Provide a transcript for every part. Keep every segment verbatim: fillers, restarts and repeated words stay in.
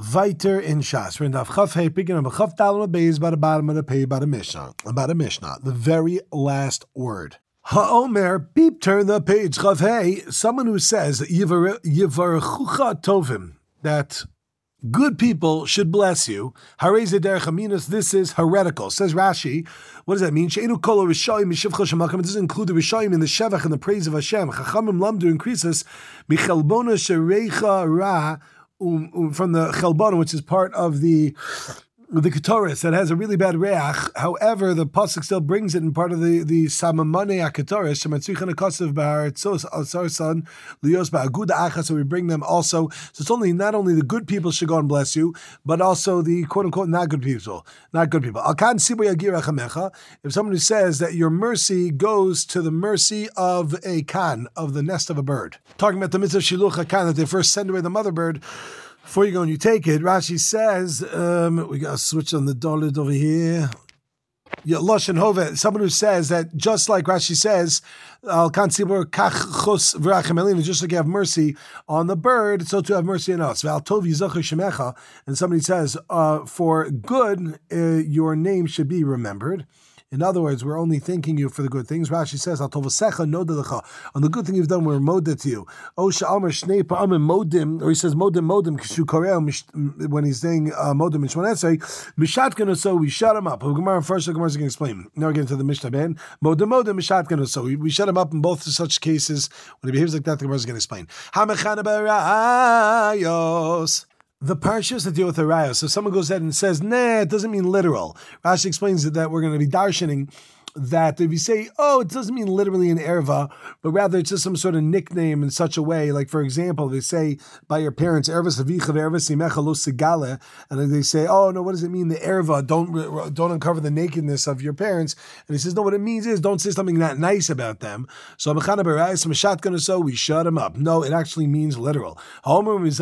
Weiter in Shas. We're in Daf Chaf Hey, picking up a Chaf Dalam Beis by the bottom of the page about a Mishnah. About a Mishnah, the very last word. Ha'omer, beep, turn the page. Chaf Hey, someone who says Yivarechucha Tovim, that good people should bless you. Harei derech aminus, this is heretical. Says Rashi, what does that mean? She'enu kol rishayim mishivcha shemakam. It doesn't include the rishayim in the shevach and the praise of Hashem. Chachamim lamdu increases michelbona shereicha ra. Um, um, from the chelbon, which is part of the the ketoris that has a really bad reach. However, the pasuk still brings it in part of the the samamane aketoris shematzichan akasav ba'aratzos asarsan lios ba'aguda achas. So we bring them also. So it's only not only the good people should go and bless you, but also the quote unquote not good people, not good people. Alkan sibu yagir achamecha. If someone who says that your mercy goes to the mercy of a kan, of the nest of a bird, talking about the mitzvah shiluch hakan, that they first send away the mother bird before you go and you take it. Rashi says, um, we got to switch on the dollar over here. Yeah, Lashon Hove, someone who says that just like Rashi says, Al Kansibur Kach Chos V'Rachem Elinu, just like you have mercy on the bird, so to have mercy on us. Val Tov Yizacher Shemecha, and somebody says, uh, for good, uh, your name should be remembered. In other words, we're only thanking you for the good things. Rashi says, on the good thing you've done, we're moda to you. Or he says, modim, modim, when he's saying uh, modim in Shmonesrei, mishatkan so we shut him up. Gemara first, the Gemara is going to explain. Now we're getting to the Mishnah Ben. Modim, modim, mishatkan so we shut him up in both such cases. When he behaves like that, the Gemara is going to explain. The parshas that deal with the raya. So someone goes ahead and says, nah, it doesn't mean literal. Rashi explains that we're going to be darshaning that if you say, oh, it doesn't mean literally an erva, but rather it's just some sort of nickname in such a way. Like, for example, they say by your parents, erva savicha ve'erva simecha lo sigale, and then they say, oh, no, what does it mean, the erva? Don't don't uncover the nakedness of your parents. And he says, no, what it means is don't say something not nice about them. So mechana berais mishatkan so we shut him up. No, it actually means literal. Someone who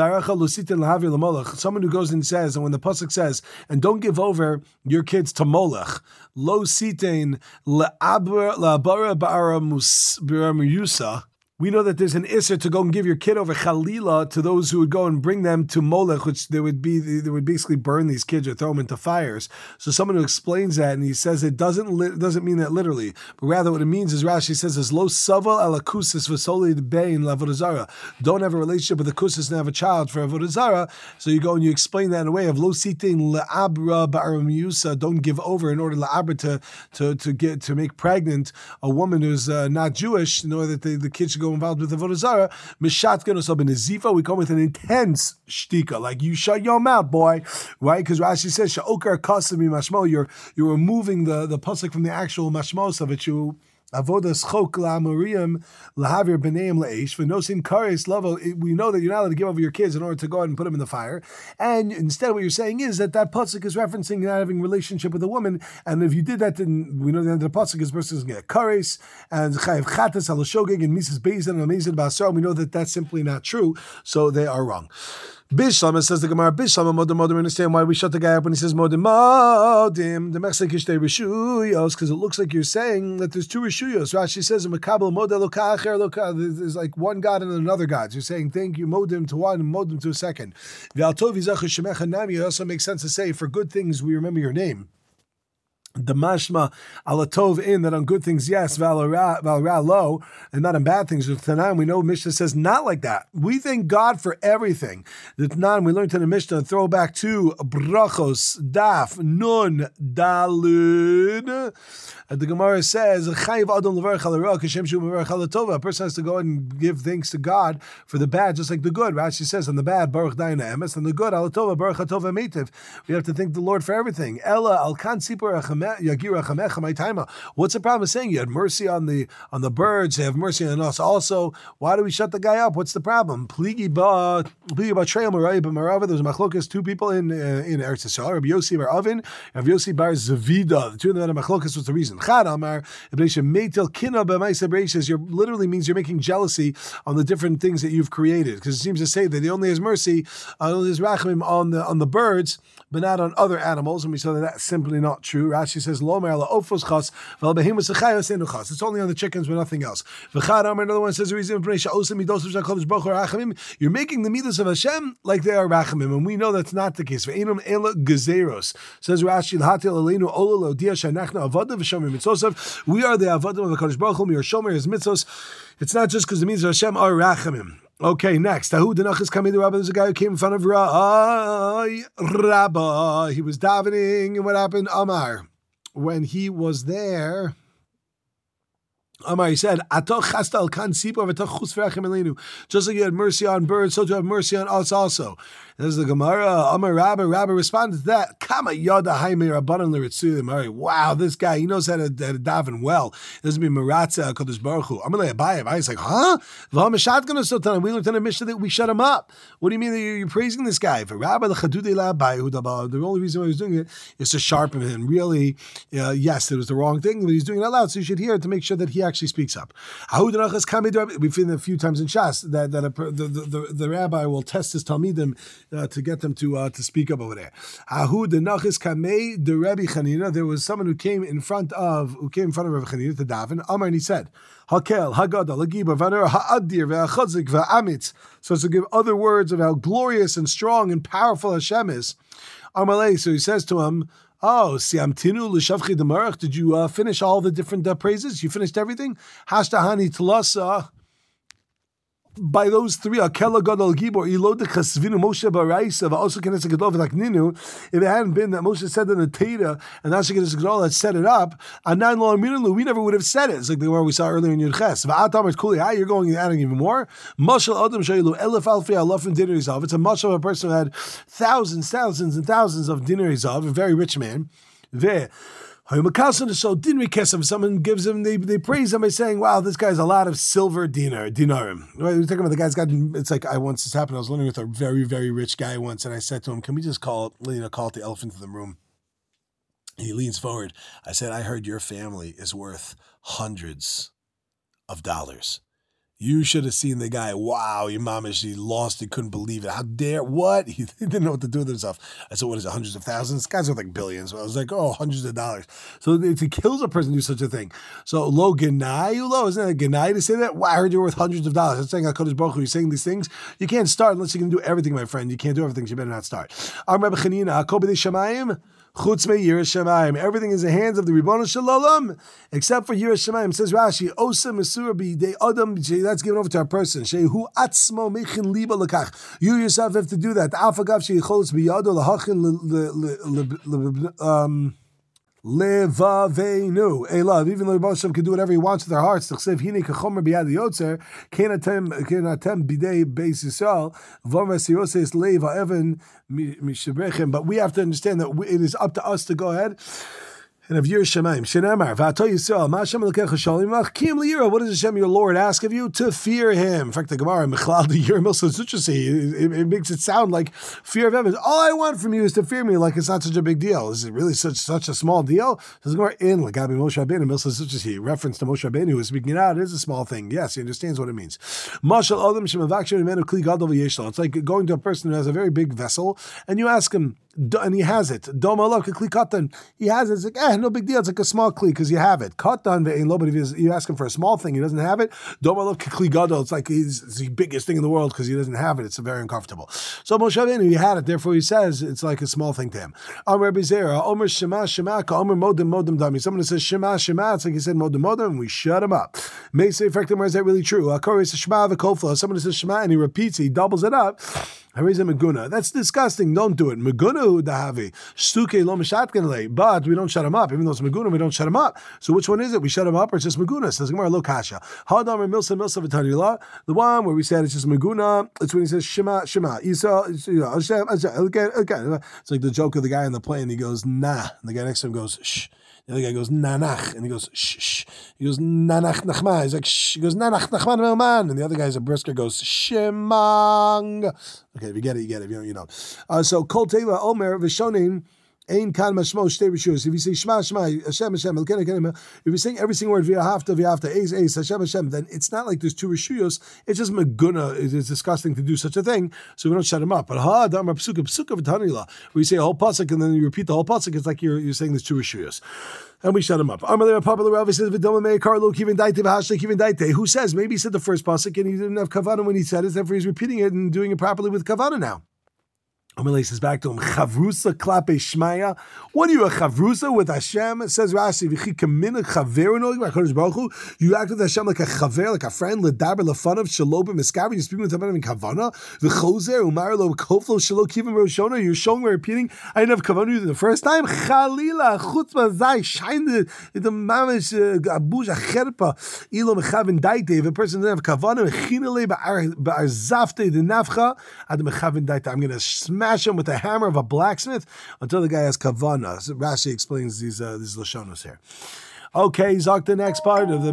goes and says, and when the pasuk says, and don't give over your kids to Molech, lo sitein La'abara ba'ara musa. We know that there's an isser to go and give your kid over chalila to those who would go and bring them to Molech, which they would be, they would basically burn these kids or throw them into fires. So someone who explains that and he says it doesn't li- doesn't mean that literally, but rather what it means is Rashi says is lo saval ala kusis v'soli bein la'avodah zara. Don't have a relationship with a kusis and have a child for avodah zara. So you go and you explain that in a way of lo sitin la'abra ba'ara miusa. Don't give over in order la'abra to to to get to make pregnant a woman who's uh, not Jewish in order that the, the kid should go involved with the avodah zara. Mishatkan us up in a zifa. We come with an intense shtika, like you shut your mouth, boy, right? Because Rashi says sha'okar kasami mashmo. You're you're removing the the pasuk from the actual mashmos of it. You avodah schok la'amuriyim lahavir b'neim le'esh v'nosin kares level. We know that you're not allowed to give over your kids in order to go ahead and put them in the fire. And instead, what you're saying is that that pasuk is referencing not having a relationship with a woman. And if you did that, then we know the end of the pasuk is person is going to get kares and chayav chatas halashogeg and mises beizan and amazing basar. We know that that's simply not true. So they are wrong. Bishlam, says the Gemara, Bishlam, Modim, Modim, understand why we shut the guy up when he says Modim, Modim, the Mexikishte Rishuyos, because it looks like you're saying that there's two Rishuyos. Rashi says, Makabel, Model, Loka, Acher, Loka, there's like one God and another God. So you're saying, thank you, Modim to one and Modim to a second. V'altovi Zachar Shemecha Nami, it also makes sense to say, for good things we remember your name. The mashma alatov in that on good things yes, valra valra low, and not on bad things. With Tanan, we know Mishnah says not like that. We thank God for everything. The Tanan we learned in the Mishnah. Throw back to brachos daf nun dalud. The Gemara says a person has to go and give thanks to God for the bad, just like the good. Rashi says on the bad baruch dayna emes, and the good alatova baruch hatova meitiv. We have to thank the Lord for everything. Ella al kan sipur. What's the problem with saying you had mercy on the on the birds, they have mercy on us also? Why do we shut the guy up? What's the problem? Pligi ba pligi ba treil marai ba marava. There's machlokas, two people in uh, in Eretz Yisrael, Rabbi Yossi bar Avin, and Rabbi Yossi bar Zavida. The two of them are machlokas. What's the reason? Chad Amar Meitel Kina b'Maisa Bereishis. You're literally means you're making jealousy on the different things that you've created, because it seems to say that he only has mercy, uh, only has rachamim on the on the birds, but not on other animals, and we saw that that's simply not true. Rashi Rashi says, Lomer ala ofos chas, vel behemus achayos enu chas. It's only on the chickens, but nothing else. V'chad Amar, another one says, the reason for Osam midos of HaKadosh Baruch Hu rachamim. You're making the midos of Hashem like they are rachamim, and we know that's not the case. Ve'enum ela gezeros. Says Rashi, l'hatil aleinu ola lo dia shanachna avada v'shomer mitzosav. We are the avadim of HaKadosh Baruch Hu, we are shomer his mitzvos. It's not just because the mitzvos of Hashem are rachamim. Okay, next. Tahu Denachis coming to Rabbi. There's a guy who came in front of Rabbi. Rabbi. He was davening, and what happened? Amar. When he was there, Amar, he said, just like you had mercy on birds, so to have mercy on us also. There's the Gemara. Amar Rabbi. Rabbi responded to that. Kama yada haime rabbanan l'ritzulim. Wow, this guy, he knows how to, how to daven well. This would be Maratza HaKadosh Baruch Hu. I'm going to buy it. He's like, huh? We learned in the Mishnah that we shut him up. What do you mean that you're praising this guy? For Rabbi, the only reason why he's doing it is to sharpen him. Really, uh, yes, it was the wrong thing, but he's doing it out loud, so you should hear it to make sure that he actually speaks up. We've seen it a few times in Shas that, that a, the, the, the, the rabbi will test his Talmidim uh, to get them to uh, to speak up over there. There was someone who came in front of who came in front of Rabbi Chanina to daven. Amar, and he said, Hakel, Hagada, Lagiba, Vaner, Ha'adir, Ve'achadzik, Ve'amitz. So to give other words of how glorious and strong and powerful Hashem is. Amalei, so he says to him, oh, siamtinu l'shavchi demarach. Did you uh, finish all the different uh, praises? You finished everything? Hashtahani tlasa. By those three, Akela Gadol Gibor, Ilod Chasvinu Moshe Baraisa, also Knesset Gadol V'Takninu. If it hadn't been that Moshe said in the Torah and Asher Knesset Gadol had set it up, Anan Lo Aminu, we never would have said it. It's like the one we saw earlier in Yud Ches. V'Atam Kuli, ah, you're going and adding even more. Mashal Adam Shaylu Elef Alfi Alafim Dinner Izav. It's a mashal of a person who had thousands, thousands, and thousands of dinner Izav, a very rich man. Ve. So dinri kesef, someone gives him, they, they praise him by saying, wow, this guy's a lot of silver dinar, dinarim. Right? We're talking about the guy's got, it's like, I once, this happened, I was learning with a very, very rich guy once, and I said to him, can we just call it, you know, call it the elephant in the room? He leans forward. I said, I heard your family is worth hundreds of dollars. You should have seen the guy. Wow, your mama, she lost. He couldn't believe it. How dare, what? He didn't know what to do with himself. I said, what is it, hundreds of thousands? This guy's worth like billions. So I was like, oh, hundreds of dollars. So it, it kills a person to do such a thing. So, lo genai, lo, isn't that a genai to say that? Wow, I heard you're worth hundreds of dollars. That's saying HaKadosh Baruch Hu, you're saying these things. You can't start unless you can do everything, my friend. You can't do everything, so you better not start. Am Rabbi Chanina, HaKol b'dei shamayim, Chutz me Yiras Shamayim. Everything is in the hands of the Ribono Shel Olam, except for Yiras Shamayim. Says Rashi, Osa Mesura b'Yidei Adam. That's given over to our person. Shehu Atzmo Mechin Liba Lekach. You yourself have to do that. Alfagav Sheyicholos b'Yado Lahachin um. Levavenu, a love. Even though Rebbe Hashem can do whatever he wants with their hearts. T'chsev hine kachomer biyad yotzer kenatem kenatem bidei beis Yisrael v'omer siroses leiv ha'evan mishabrechem. But we have to understand that it is up to us to go ahead. And of Yiras Shamayim, Shenamar, V'ato Yisrael, Ma Hashem Elokecha Shalimach, Kim Liyira, what does Hashem your Lord ask of you? To fear Him. In fact, the Gemara, Mechlal the Yir Milsa Zutrasi, it makes it sound like fear of Heaven. All I want from you is to fear me, like it's not such a big deal. Is it really such such a small deal? Says Gemara, in Lagabi Moshe Rabbeinu, Milsa Zutrasi, reference to Moshe Rabbeinu, who is speaking it out, it is a small thing. Yes, he understands what it means. Mashal Adam Shemavakshem Imenu Kli Gadol V'Yeshlo. It's like going to a person who has a very big vessel, and you ask him, and he has it. Dom alav kli katan. He has it. It's like, eh, no big deal. It's like a small kli because you have it. Katan ve'ein lo, but if you ask him for a small thing, he doesn't have it. Dom alav kli gadol. It's like he's it's the biggest thing in the world because he doesn't have it. It's very uncomfortable. So Moshe Rabbeinu, he had it. Therefore, he says it's like a small thing to him. Amar Bizera, Omer Shema Shema, Ka Omer Modem Modem Dami. Someone says Shema Shema. It's like he said Modem Modem, and we shut him up. May say, where is that really true? Akori says Shema v'Kofla. Someone says Shema and he repeats, he doubles it up. That's disgusting. Don't do it. Meguna dahavi shtuke lo mishatkenle. But we don't shut him up. Even though it's meguna, we don't shut him up. So which one is it? We shut him up, or it's just meguna? Says Gemara lo kasha. Hadam milsa milsa v'tanila. The one where we said it's just meguna. It's when he says shema shema. Isa, you know, Hashem, Hashem. Okay, okay. It's like the joke of the guy in the plane. He goes nah, and the guy next to him goes shh. The other guy goes nanach, and he goes shh shh. He goes nanach nachma. He's like shh. He goes nanach nachman melman, and the other guy's a brisker goes shemang. Okay, if you get it, you get it. If you know, you know. Uh, so kol teva omer v'shonin Ein kan mashmo shtei rishus. If you say Shema Shema Hashem Hashem Elkeinu Elkeinu, if you're saying every single word v'ahavta v'ahavta eis eis Hashem Hashem, then it's not like there's two rishuyos. It's just meguna. It's disgusting to do such a thing, so we don't shut him up. But ha damar psuka psuka v'tanila, where you say a whole pasuk and then you repeat the whole pasuk, it's like you're you're saying there's two rishuyos. And we shut him up. Who says maybe he said the first pasuk and he didn't have kavanah when he said it, therefore he's repeating it and doing it properly with kavanah now. Amalei says back to him, Chavrusa klape shmaya. What are you, a chavrusa with Hashem? It says Rashi, V'chi kamina chaveru noig, Baruch Hu. You act with Hashem like a chaver, like a friend, ledaber lefanav shalobim miskaver. You're speaking with him in kavana. V'chozer umar lo koflo shalo kivim roshona. You're showing, we're repeating. I didn't have kavanah the first time. Chalila chutzpah zay shine the the mamish abuj acherpa ilo mechavin daite. If a person doesn't have kavanah, mechinale ba'ar zafte the nafcha ad mechavin daite. I'm going to smash him with the hammer of a blacksmith until the guy has kavana. So Rashi explains these uh, these lashonos here. Okay, Zok, the next part of the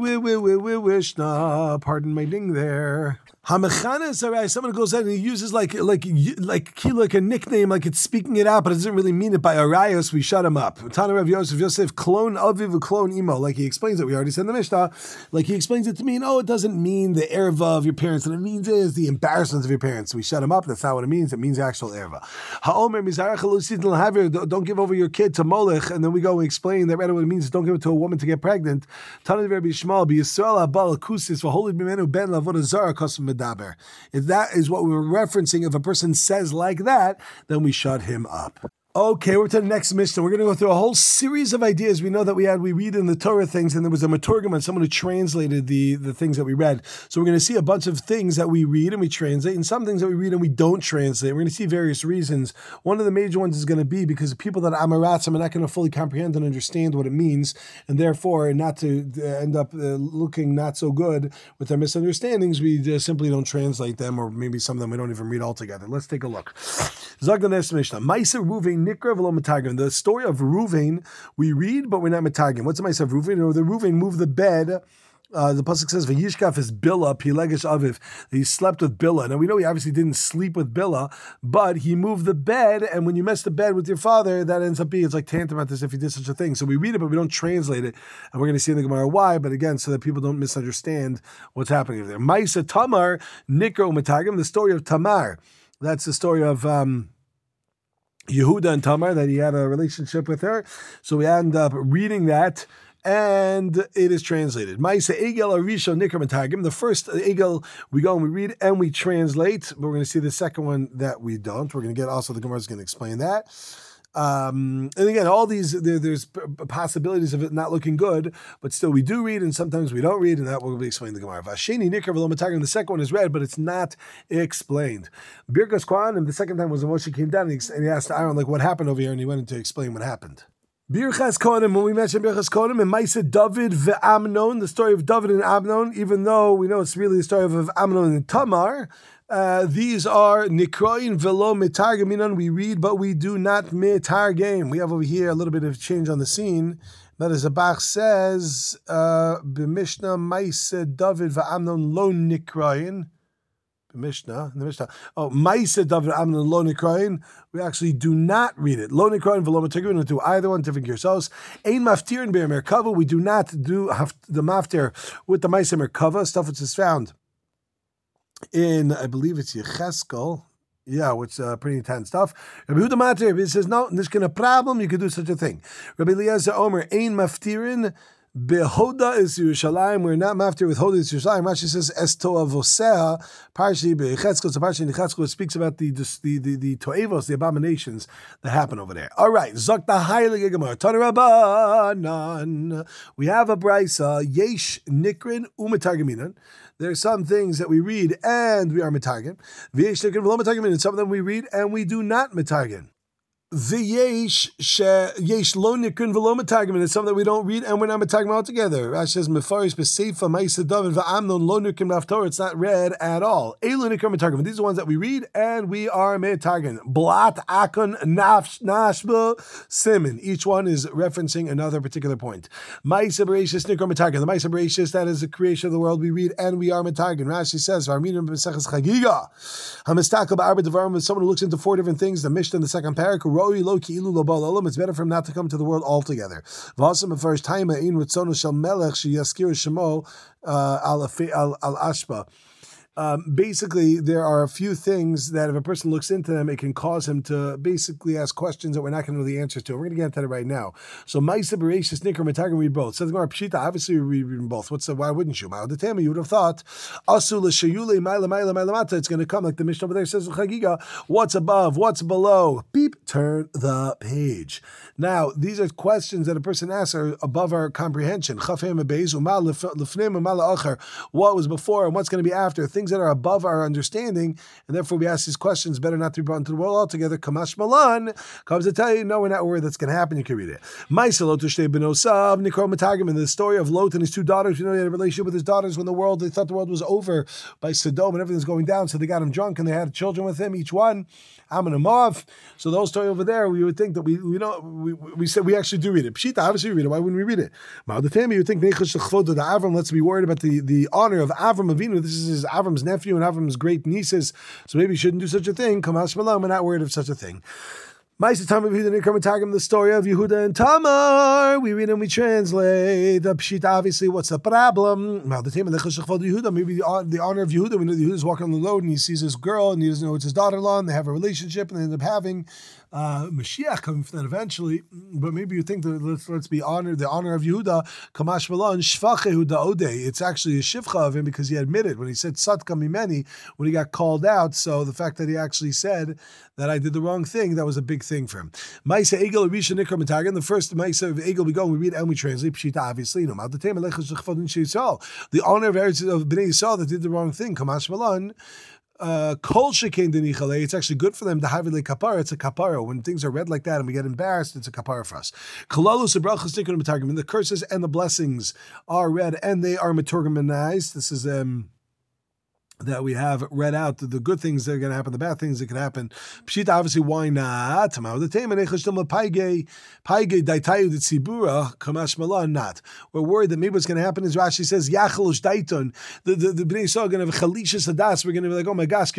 Mishnah. Pardon my ding there. Hamechanes, all right, someone goes ahead and he uses like like like like a nickname, like it's speaking it out, but it doesn't really mean it by arayos, we shut him up. Tana Rav Yosef, Yosef, clone aviv, clone imo, like he explains it, we already said in the Mishnah, like he explains it to me, no, it doesn't mean the erva of your parents, what it means is the embarrassment of your parents. We shut him up, that's not what it means, it means actual erva. Ha'omer, mizarach, don't give over your kid to Molech, and then we go and explain that rather what it means is don't give it to a woman to get pregnant. Tana Rabbi Shmuel, be Yisrael abal akusis, v'holid b'menu ben lavodah zara kosum. If that is what we were referencing, if a person says like that, then we shut him up. Okay, we're to the next Mishnah. We're going to go through a whole series of ideas. We know that we had, we read in the Torah things, and there was a Maturgaman, someone who translated the, the things that we read. So we're going to see a bunch of things that we read and we translate, and some things that we read and we don't translate. We're going to see various reasons. One of the major ones is going to be because people that Amaratzim are not going to fully comprehend and understand what it means, and therefore not to end up uh, looking not so good with their misunderstandings, we just simply don't translate them, or maybe some of them we don't even read altogether. Let's take a look. Zog the next Mishnah. Maisa Ruvain Nikra v'lo Matagim. The story of Ruvain we read, but we're not Matagim. What's the Maisa of Ruvain? You know, the Ruvain moved the bed. Uh, the pasuk says, "V'yishkaf is Bila pilegish aviv." He slept with Bila. Now we know he obviously didn't sleep with Bila, but he moved the bed. And when you mess the bed with your father, that ends up being it's like tantamount as if he did such a thing. So we read it, but we don't translate it, and we're going to see in the Gemara why. But again, so that people don't misunderstand what's happening there. Maisa Tamar Nikra Matagim. The story of Tamar. That's the story of. Um, Yehuda and Tamar, that he had a relationship with her. So we end up reading that, and it is translated. Ma'aseh Egel Arisha Nikra Matagim. The first Egel we go and we read and we translate, but we're going to see the second one that we don't. We're going to get also the Gemara is going to explain that. Um, and again, all these, there, there's possibilities of it not looking good, but still we do read and sometimes we don't read, and that will be explained in the Gemara. Vasheni Nikra v'lo Matagim, the second one is read, but it's not explained. Birkas Kohanim, the second time was when Moshe came down and he asked Aaron, like, what happened over here, and he went in to explain what happened. Birchas Kohanim, when we mentioned Birchas Kohanim, and Maisa David ve'Amnon, the story of David and Amnon, even though we know it's really the story of, of Amnon and Tamar, Uh, these are Nikroin velo mitargaminon. We read, but we do not mitargam. We have over here a little bit of change on the scene. That is, Abach says, B'Mishnah Maisa David va'Amnon lo Nikroin. Mishnah, the Mishnah. Oh, Maisa David Amnon Lo Nikroin. We actually do not read it. Lo Nikroin v'lo Matagim. We do either one. Different yourselves. Ein maftir and be'er merkava. We do not do the maftir with the Maisa merkava stuff which is found in, I believe it's Yecheskel. Yeah, which uh, pretty intense stuff. Rabbi Yehuda Matir, he says, no, there's going to problem, you could do such a thing. Rabbi Eliezer Omer, Ein maftirin. Behoda is Yerushalayim. We're not maftir with Hoda is Yerushalayim. Rashi says es toavosea. Parshi beChetzkel. So Parshi Nechatzkel speaks about the the the the toevos, the abominations that happen over there. All right, Zok the Heilige Gemara. Tanarabanan. We have a brisa. Yesh nikrin umetargaminan. There are some things that we read and we are metargim. V'yesh nikrin v'lo metargaminan. Some of them we read and we do not metargim. The yesh yesh lo nikrin v'lo matagim, and it's something that we don't read and we're not matagim altogether. Rashi says mefarish b'seifa ma'isa David va'amnon lo nikrin v'aftor. It's not read at all. Elu nikrin matagim. These are the ones that we read and we are matagim. Blat akon nafsh nashba simin. Each one is referencing another particular point. Ma'isa bereshis nikrin matagim. The ma'isa bereshis, that is the creation of the world, we read and we are matagim. Rashi says v'arminim b'seches chagiga hamistakel ba'arba devarim. Someone who looks into four different things. The Mishnah in the second parak. Roi lo ki ilu lo bal olam. It's better for him not to come to the world altogether. V'asam first time in ritzono shel melech she yaskir shemo al al ashba. Um, basically, there are a few things that if a person looks into them, it can cause him to basically ask questions that we're not going to know the answers to. We're going to get into that right now. So, Ma'isa Bereshis, Nikra, Metagram, read both. So, the Gemara Pshita, obviously we read both. What's the, why wouldn't you? Ma'odetema, you would have thought, Asu l'shayule, Ma'ila, Ma'ila, Ma'ila Mata, it's going to come like the Mishnah over there says, Chagiga, what's above, what's below? Beep, turn the page. Now, these are questions that a person asks are above our comprehension. What was before and what's going to be after? Things that are above our understanding, and therefore we ask these questions, better not to be brought into the world altogether. Kamash Malan comes to tell you, no, we're not worried that's going to happen. You can read it. In the story of Lot and his two daughters, you know, he had a relationship with his daughters when the world, they thought the world was over by Sodom and everything's going down, so they got him drunk and they had children with him, each one, Ammon and Moab. So the whole story over there, we would think that we, we know, we, we said we actually do read it. Pshita, obviously we read it. Why wouldn't we read it? You would think, let's be worried about the, the honor of Avram Avinu. This is his Avram's nephew and Avram's great nieces, so maybe he shouldn't do such a thing. Kamash Malam, we're not worried of such a thing. Ma'aseh Tamar Yehuda Nikra Matagim, the story of Yehuda and Tamar. We read and we translate. The Pshita, obviously, what's the problem? Maybe the, the honor of Yehuda, we know Yehuda's walking on the road and he sees this girl and he doesn't know it's his daughter-in-law and they have a relationship and they end up having Uh, Mashiach coming from that eventually, but maybe you think that let's, let's be honored, the honor of Yehuda, Kamash Malan, Shvach Yehuda Odeh. It's actually a shivcha of him because he admitted when he said Satka Mimeni, when he got called out. So the fact that he actually said that I did the wrong thing, that was a big thing for him. Maisa Egel Risha Nikra Matagan, the first Maisa of Egel we go and we read and we translate Pshita, obviously. No, the honor of Eretz of Bnei Yisrael that did the wrong thing, Kamash Malan. Uh, Kol shekein denichale. It's actually good for them to have it like kapara. It's a kapara. When things are read like that and we get embarrassed, it's a kapara for us. Kolalus brachos nikun metargim. The curses and the blessings are read and they are metargimanized. This is um. that we have read out the good things that are going to happen, the bad things that can happen. Pshita, obviously, why not? We're worried that maybe what's going to happen is Rashi says, Yachalush Daiton, the the the Bnei Yisrael are going to have Chalishas Hadas. We're going to be like, oh my gosh,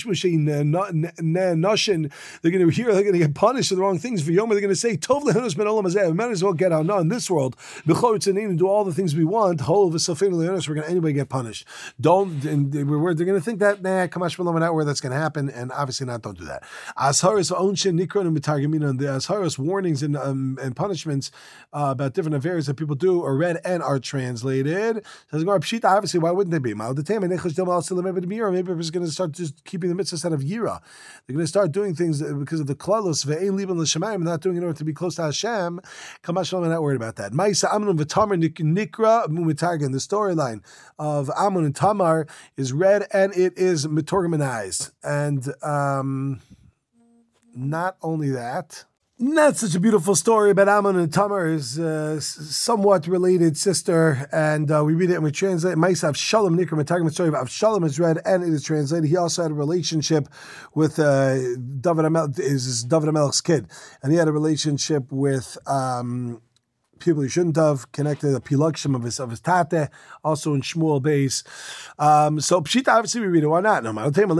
Noshin, they're going to hear, they're going to get punished for the wrong things. For Yom, they're going to say, Tov lehanus ben olam hazeh. We might as well get our no in this world. And do all the things we want. Whole of a we're going to anyway get punished. Don't, and we're they're going to think that, nah, Kamash Malam, we're not where that's going to happen, and obviously not, don't do that. Asharis onshin nikron and mitargamina, the Asharis warnings and um, and punishments uh, about different affairs that people do are read and are translated. Says Pshita, obviously, why wouldn't they be? Maybe everybody's going to start just keeping the mitzvahs out of Yira. They're going to start doing things because of the klalos, ve'ein liban l'shamayim, not doing it in order to be close to Hashem. Kamash Malam, we're not worried about that. Ma'isa Amnon v'Tamar nikra mumitargan, the storyline of Amnon and Tamar is read and it is metorgamanized. And um, not only that, not such a beautiful story, but Ammon and Tamar is uh, somewhat related sister, and uh, we read it and we translate. Ma'isa Avshalom Nikra Metargim, the story of Avshalom is read and it is translated. He also had a relationship with uh, David Amelech, is David Amelech's kid, and he had a relationship with Um, people he shouldn't have, connected the pilakshim of his of his tate, also in Shmuel base. Um, so Pshita, obviously we read it. Why not? No,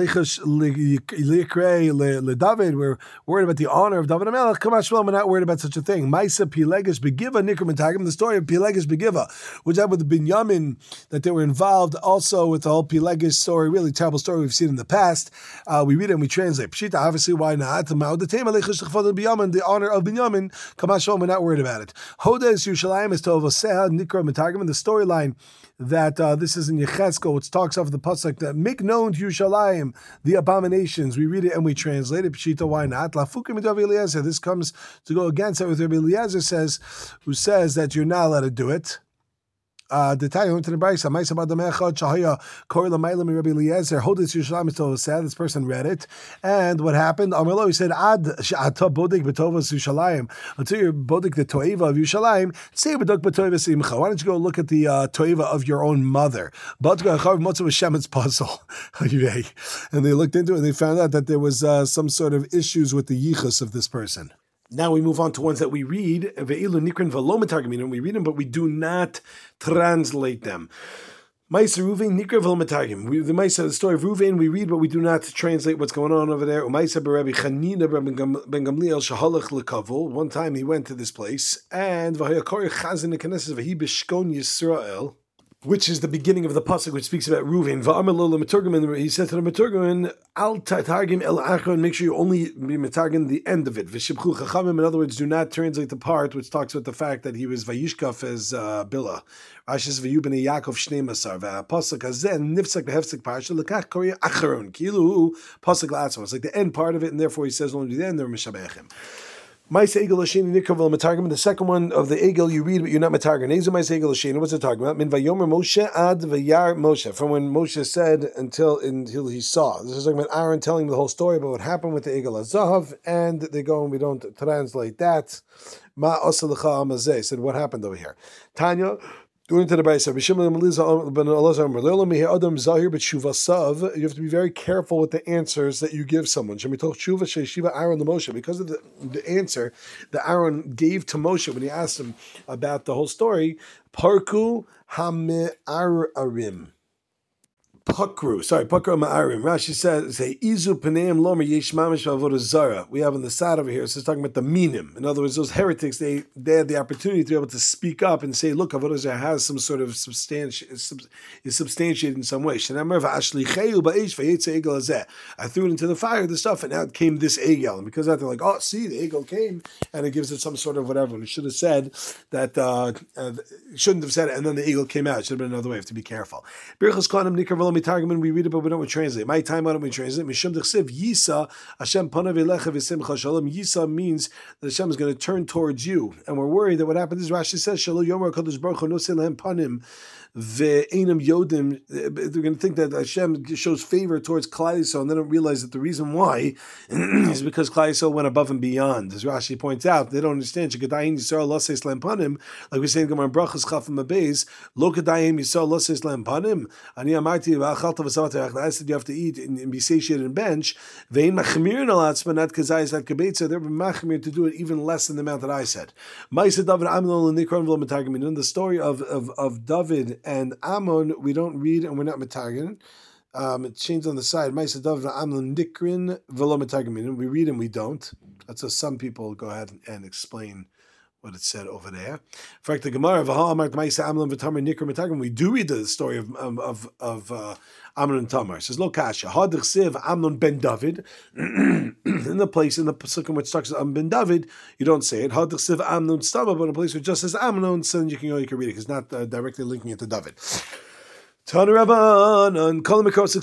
David. We're worried about the honor of David Amelech. Kamash Malam, we're not worried about such a thing. Maisa Pilegish Begiva Nikra Metagim, the story of Pilegish Begiva, which had with the Binyamin, that they were involved also with the whole Pilegish story, really terrible story we've seen in the past. Uh, we read it and we translate. Pshita, obviously, why not? The honor of Binyamin. Kamash Malam, we're not worried about it. Yerushalayim is Tovoseh Nikra Metargim, the storyline that uh, this is in Yechezkel, which talks of the pasuk that make known to Yerushalayim the abominations. We read it and we translate it. Pshita, why not? Lafukim Rabbi Eliezer. This comes to go against it with Rabbi Eliezer says, who says that you're not allowed to do it. Uh, the Tanya went to the Brisa. Ma'isa Bad Mechad Shahaya Kor L'Maylam Rabbi Eliezer. Hold this Yerushalayim is still sad. This person read it, and what happened? Amrlo, he said, Ad Sha'ata Bodik B'Tovas Yerushalayim. Until you're Bodik the Toeva of Yerushalayim, say Bodik B'Tovas Simcha. Why don't you go look at the uh, Toeva of your own mother? Batka Chav Motzav Shemet's puzzle. And they looked into it and they found out that there was uh, some sort of issues with the yichus of this person. Now we move on to ones that we read, and we read them, but we do not translate them. Ma'aser Ruvain Nikra v'lo Matagim. The Ma'aser, the story of Ruvain, we read, but we do not translate what's going on over there. Ma'aser Rabbi Chanina ben Gamliel shahalach lekavul. One time he went to this place, and v'hayakori chazin nekeneses v'hi b'shkon Yisrael, which is the beginning of the pasuk which speaks about Ruvain. V'amar lo l'meturgeman, he said to the meturgeman, al targim el achron, make sure you only be metargim the end of it. V'shibchu chachamim, in other words, do not translate the part which talks about the fact that he was vayishkaf as uh, Bilah. Rashi says v'yu b'nei Yaakov shnei masar v'pasuk hazeh nifsak v'hefsek parsha lekach kori achron kilu pasuk la'atzma. It's like the end part of it, and therefore he says only the end. They're mishabechim. The second one of the Egel you read, but you're not metargim. What's it talking about? Min vayomer Moshe ad vayar Moshe. From when Moshe said until until he saw. This is talking about Aaron telling the whole story about what happened with the Egel Azav, and they go and we don't translate that. Ma osalecha amazeh said what happened over here. Tanya. Going to the Brayso, you have to be very careful with the answers that you give someone. Because of the, the answer that Aaron gave to Moshe when he asked him about the whole story, Parku Hame'arim. Pakru, sorry, Pakru Ma'arim. Rashi says, say, Izu Paneim Lomer Yesh Mamish Avodah Zara. We have on the side over here, so it's talking about the minim. In other words, those heretics, they, they had the opportunity to be able to speak up and say, look, Avodah Zara has some sort of substanti- is substantiated in some way. I threw it into the fire, the stuff, and out came this Egel. And because of that, they're like, oh, see, the Egel came, and it gives it some sort of whatever. And it should have said that, uh, uh, shouldn't have said it, and then the Egel came out. It should have been another way. You have to be careful. Birchas Kohanim Nikar Targum, we read it, but we don't translate. My time, why don't we translate? Mishum dechsev Yisa Hashem panav elecha v'simcha shalom. Yisa means that Hashem is going to turn towards you, and we're worried that what happened is Rashi says Shalom Yomer Kadosh Baruch Hu Nosei Lehem Panim ve'enam Yodim. They're going to think that Hashem shows favor towards Klal Yisrael, and they don't realize that the reason why is because Klal Yisrael went above and beyond. As Rashi points out, they don't understand. Shekadayin Yisrael Lo Seis Lehem Panim, like we say in Gemara Brachos Chafim Abeis, Lo Kadayim Yisrael Lo Seis Lehem Panim. Ani Amarti. I said you have to eat and, and be satiated and bench. They're machmir to do it even less than the amount that I said. The story of, of, of David and Ammon, we don't read and we're not metargin. Um, it's changed on the side. We read and we don't. That's how some people go ahead and, and explain what it said over there. In fact, the Gemara of we do read the story of of of uh, Amnon and Tamar. It says Lo Kasha Hadich Siv Amnon ben David. In the place in the Pesukim which talks about Amnon ben David, you don't say it. Hadich Siv Amnon Stama, but in a place where it just says Amnon, so then you can you can read it because it's not uh, directly linking it to David. Any pasuk,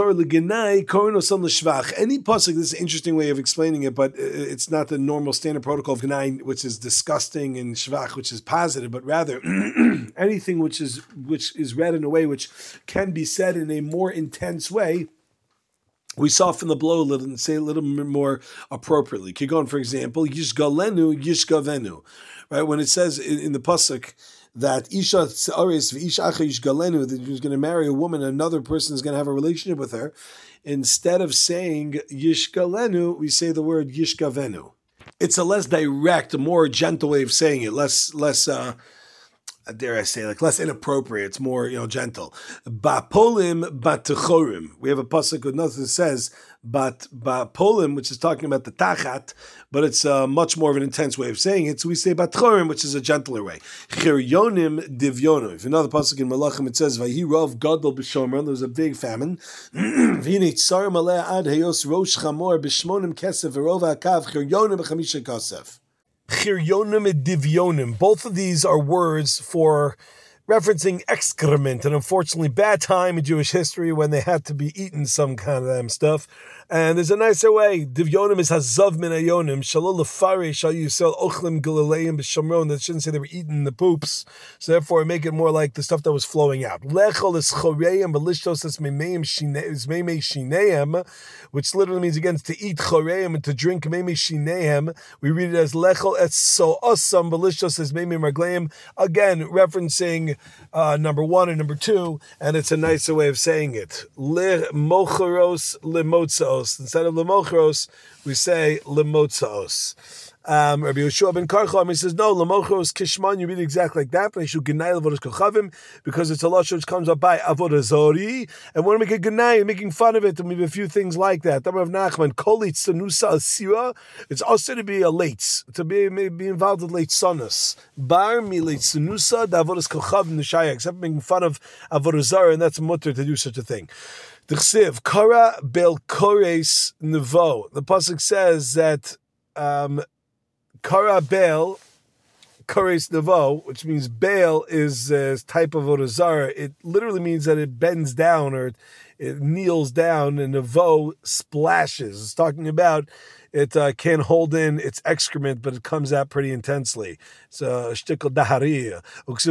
this is an interesting way of explaining it, but it's not the normal standard protocol of Gnai, which is disgusting, and Shvach, which is positive, but rather anything which is which is read in a way which can be said in a more intense way. We soften the blow a little and say a little bit more appropriately. Kigon, for example, Yishgalenu, Yishgavenu, right? When it says in, in the pasuk that Isha Tzaris v'Isha Acha Yishgalenu, that he's going to marry a woman, another person is going to have a relationship with her. Instead of saying Yishgalenu, we say the word Yishgavenu. It's a less direct, more gentle way of saying it, less, less, uh, dare I say, like less inappropriate. It's more, you know, gentle. Ba'polim ba'techorim. We have a pasuk with nothing that says but ba'polim, which is talking about the tachat, but it's uh, much more of an intense way of saying it. So we say ba'techorim, which is a gentler way. Chiryonim divyonim. Another pasuk in Malachim, it says Vahi Rav Gadol b'Shomron. There was a big famine. V'hinei tzarim aleh ad hayos rosh chamor b'shmonim kesef v'rova akav chiryonim b'chamisha kasef. Chiryonim and divyonim. Both of these are words for referencing excrement, and unfortunately bad time in Jewish history when they had to be eaten some kind of them stuff. And there's a nicer way. Divyonim is hazav min ayonim. Shalol lefare shal yisrael ochlim galileim b'shamron. That shouldn't say they were eating the poops. So therefore, make it more like the stuff that was flowing out. Lechol is choreim b'lishtos es meimei shineim, which literally means again to eat choreim and to drink meimei shineim. We read it as lechol es so osam b'lishtos es meimei ragleim. Again, referencing uh, number one and number two, and it's a nicer way of saying it. Le mocharos le motzaos. Instead of lemochros, we say lemotzaos. Um, Rabbi Yeshua ben Karcham, he says, no, Lamochos Kishman, you read it exactly like that, but I should Genai Avodas Kochavim, because it's a lashon which comes up by Avodah Zori, and when we make a Genai, making fun of it, and maybe a few things like that. Amar Rav Nachman, Kolitz Tanusa Asira, it's also to be a late, to be, be involved with late sonus. Bar mi late Tanusa, da Avodas Kochavim Nishaya, except making fun of Avodah Zori, and that's mutter to do such a thing. D'chsiv, Kara Bel Kores Nevo. The pasuk says that um, Kara Bel Kores Nevo, which means Baal is a type of Avodah Zarah. It literally means that it bends down or it, it kneels down, and Nevo splashes. It's talking about it uh, can't hold in its excrement, but it comes out pretty intensely. It's a shtickle dahariya.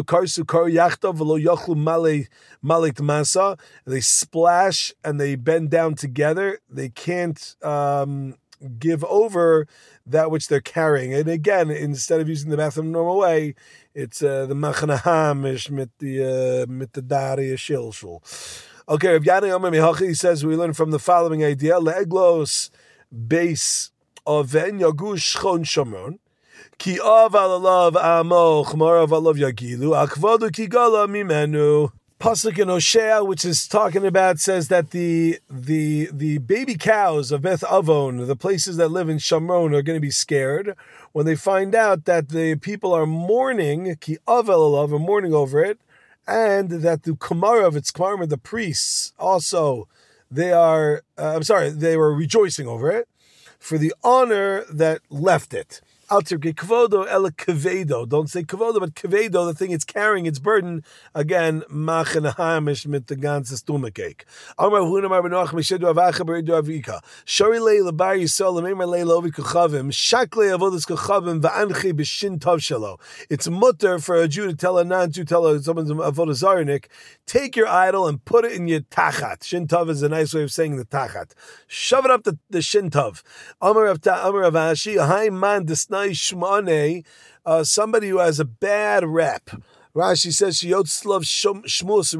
They splash and they bend down together. They can't um, give over that which they're carrying. And again, instead of using the bathroom the normal way, it's uh, the machanahamish mit the mit the dariya shilshul. Okay, Rav Yana Omer Mehachi, he says we learn from the following idea: leeglos base oven yagush chon shomron ki av alalav amo chmar av alav yagilu akvadu ki gala mimenu. Pasuk in Hosea, which is talking about, says that the the the baby cows of Beth Avon, the places that live in Shamron, are going to be scared when they find out that the people are mourning, ki av alalav, are mourning over it, and that the Kumarav, its Kumarim, the priests, also, they are, uh, I'm sorry, they were rejoicing over it for the honor that left it. Alter kvodo el kvedo. Don't say kvodo, but kvedo, the thing it's carrying, its burden. Again, machen hamish mit the ganze stomach. Amar huna mar benoach mishedu avacha beridu avika. Shari lei lebar yisrael lemeimer lei lovi kochavim. Shakle avodas kochavim va'anchi b'shin tov shelo. It's mutter for a Jew to tell a non-Jew, tell a, someone's avodas zarnik, take your idol and put it in your tachat. Shin tov is a nice way of saying the tachat. Shove it up the, the shin tov. Amar of Amar of Ashi, hai man desnai shmane, uh, somebody who has a bad rep. Rashi says she yotzlav shmuos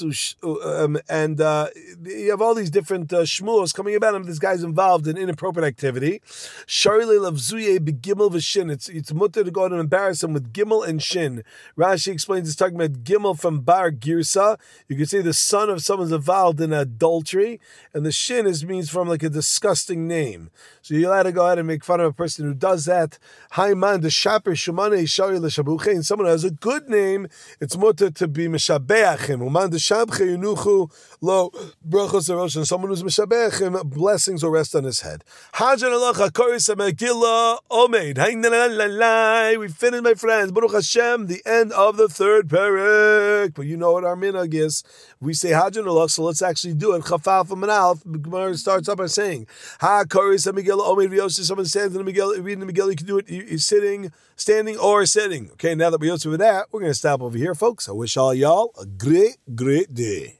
ros, and uh, you have all these different uh, shmuos coming about him. This guy's involved in inappropriate activity. Sharile lavzuye begimel v'shin. It's it's mutter to go out and embarrass him with gimel and shin. Rashi explains it's talking about gimel from bar girsa. You can say the son of someone's involved in adultery, and the shin is means from like a disgusting name. So you're allowed to go ahead and make fun of a person who does that. Haiman the shaper shumane shari l'shabuchein. Someone who has a good name, it's mutter to be mishabeachim. Uman deshabche yunuchu lo brachos erosh. And someone who's mishabeachim, blessings will rest on his head. Hajan alacha koris megillah omeid. We finished, my friends. Baruch Hashem, the end of the third parak. But you know what our minhag is. We say Hajan alach, so let's actually do it. Chafal from an alf. Gemara starts up by saying Ha koris megillah omeid v'yosef. Someone stands in the Megillah, reading the Megillah. You can do it. He's sitting, standing, or sitting. Okay, now that we go through that, we're going to stop over here, folks. I wish all y'all a great, great day.